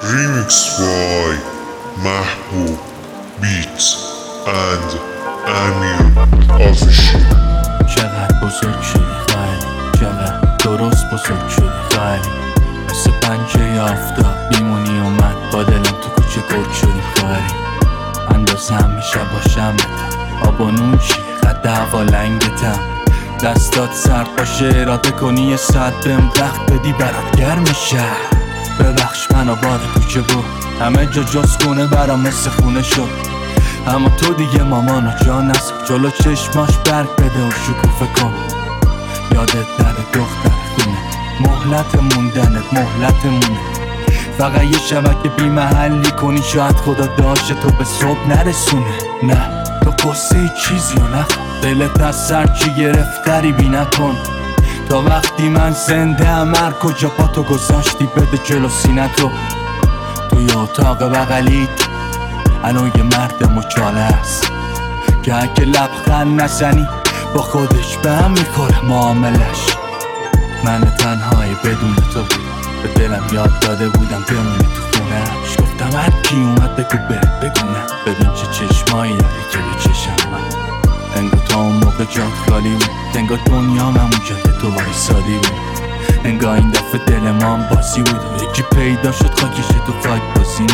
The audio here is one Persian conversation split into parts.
Remix by Mahbub Beats and Amir Official. چقدر بزرگ شدی خیلی، چقدر درست بزرگ شدی خیلی. مثل پنجه آفتاب میمونی و من با دلم تو کوچه گرد شدی خیلی. اندازه همیشه باشم آب و نوشی قد هوا لنگتم. دستات سرد باشه اراده کنی یه ساعت بهم وقت بدی برات گرم شهر. ببخش منو باد کوچه بود همه جا جز خونه برام مثل خونه شد. اما تو دیگه مامانو جا نسا جلو چشماش برگ بده و شکوفه کن. یادت نره دختر خونه مهلت موندنت مهلتمونه. فقط یه شبکه بی محلی کنی شاید خدا داشته تو به صبح نرسونه. نه تو قصه چیزی و نخوا دلت از سر چی گرفت غریبی نکن. تا وقتی من زنده ام هر کجا پا تو گذاشتی بده جلو سینتو. توی اتاق بغلیت الان یه مرد مچاله هست که اگه لبخند نزنی با خودش به هم میخوره معاملش. من تنهایی بدون تو بودم به دلم یاد داده بودم بمونه تو خونهش. گفتم هر کی اومد بگو بره بگو نه. ببین چه چشمایی داری که به چشم من. انگار تا اون موقع جات خالی بود، انگار دنیام همون جای تو وایسادی بود. انگار این دفعه دل ما هم بازی بود و یکی پیدا شد خاکش تو خاک بازی.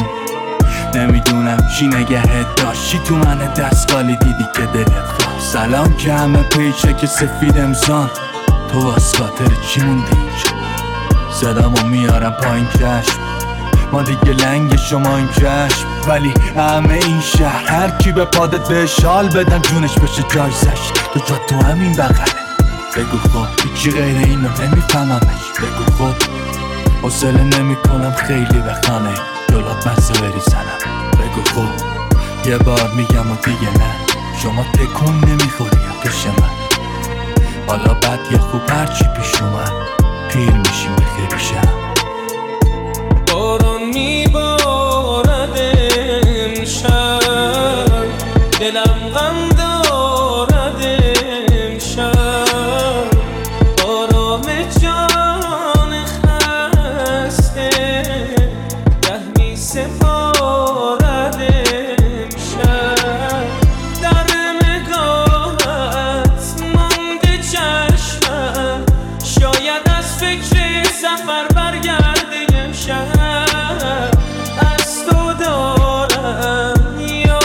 نمیدونم چی نگهت داشتی تو من دستگالی دیدی که دلت خواست. سلام که همه پیچه که سفید امزان تو واس خاطر چی موندی اینجا. صدامو میارم پایین چشم ما دیگه لنگ شما این چشم. ولی همه این شهر هر کی به پادت بهش حال بدم جونش بشه جایزش. تو جا تو همین بغله بگو خب هیچی غیر اینو نمیفهممش. بگو خب حوصله نمی کنم خیلی به خانه جلات مزه بریزنم. بگو خب یه بار میگم و دیگه نه شما تکون نمیخوری پیش من. حالا بد یا خوب هرچی پیش اومد پیر میشیم بخیر شم. باران میبارد امشب دلم غم دارد امشب. آرام جان خسته ره می سپارد امشب. در نگاهت مانده چشمم شاید از فکر سفر برگرده امشب. از تو دارم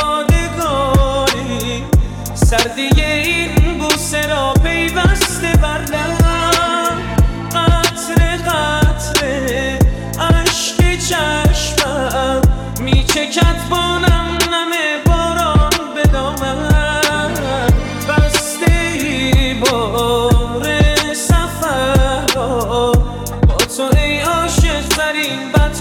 یادگاری سردی این بوسه را پیوسته بر لب. قطره قطره اشک چشمم میچکد بانم نم باران به دامن. بسته ای بار سفر را با تو ای عاشق ترین بد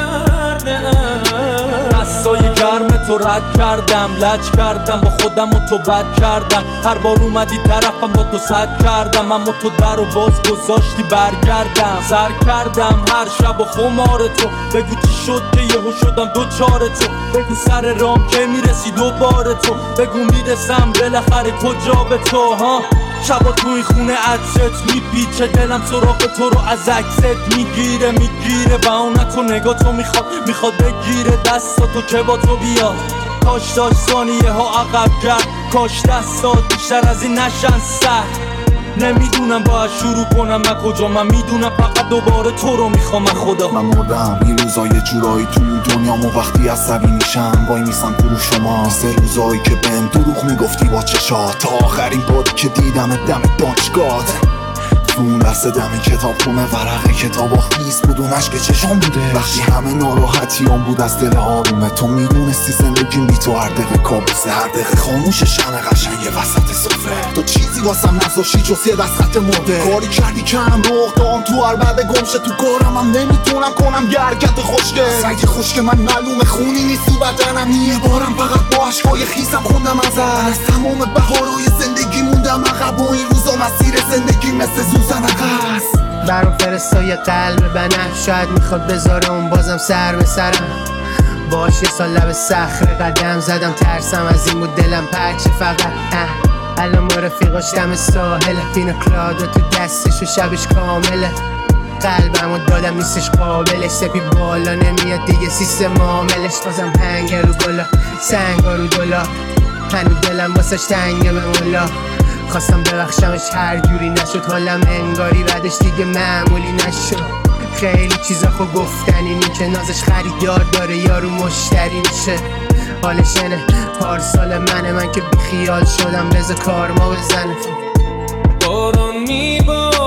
کردم. دستای گرم تو رد کردم لج کردم با خودم و تو بد کردم. هر بار اومدی طرفم با تو صد کردم اما تو در و باز گذاشتی برگردم. سر کردم هر شب و خمار تو. بگو چی شد که یهو شدم دوچار تو. بگو سر رام که میرسی دوباره تو. بگو میرسم بالاخره کجا به تو ها. شبا تو این خونه عطرت میپیچه دلم سراغ تو رو از عکست میگیره و اون تو نگاه تو میخواد بگیره دستاتو که با تو بیاد. کاش داشت ثانیه ها عقب کرد کاش دستات بیشتر از این نشن سر. نمیدونم باید شروع کنم من کجا. من میدونم فقط دوباره تو رو میخوام من خدا. من مردم این روزا یه جورایی تو دنیامو وقتی عصبی میشم وای میسم تو رو شما. مثل روزایی که بهم دروغ میگفتی با چشات تا آخرین باری که دیدم دم دانشگاه. تو اون لحظه دم کتابخونه ورق کتابا خیس بود اون عشق چشام بوده. وقتی همه ناراحتیام بود از دل آرومه تو میدونستی زندگیم بی تو هر دقیقه کابوسه. هر دقیقه خاموش شمع قشنگ وسط سفره. تو چیزی واسم نذاشتی جز یه دست خط مرده. کاری کردی که هم رخ دام تو هر بعد گمشه تو کارم هم نمیتونم کنم یه حرکت خوشگل. سعی خوشگل من معلومه خونی نیست تو بدنم. یه بارم فقط با عشقای خیسم خوندم از تمام بهارهای زندگی موندم عقب و این روزا مسیر زندگی مثل زوزن عقص. برام فرستای قلب بنفش شاید میخواد بذاره اون بازم سر به سرم. باش یه سال لب صخره قدم زدم ترسم از این بود دلم پرچه فقط. الان ما رفیقاش دم ساحل پینا کلادا تو دستش و شبش کامله. قلبمو دادم نیستش قابلش، سپید بالا نمیاد دیگه سیستم معاملش. بازم هنگ رو گلا سنگا رو دلا، هنو دلم واسش تنگه به مولا. خواستم ببخشمش هر جوری نشد، حالم انگاری بعدش دیگه معمولی نشد. خیلی چیزا خو گفتنی نی که نازش خریدار داره یارو مشتری میشه. حالشنه پارسال من که بیخیال شدم، بذار کار ما بزنه. باران میباره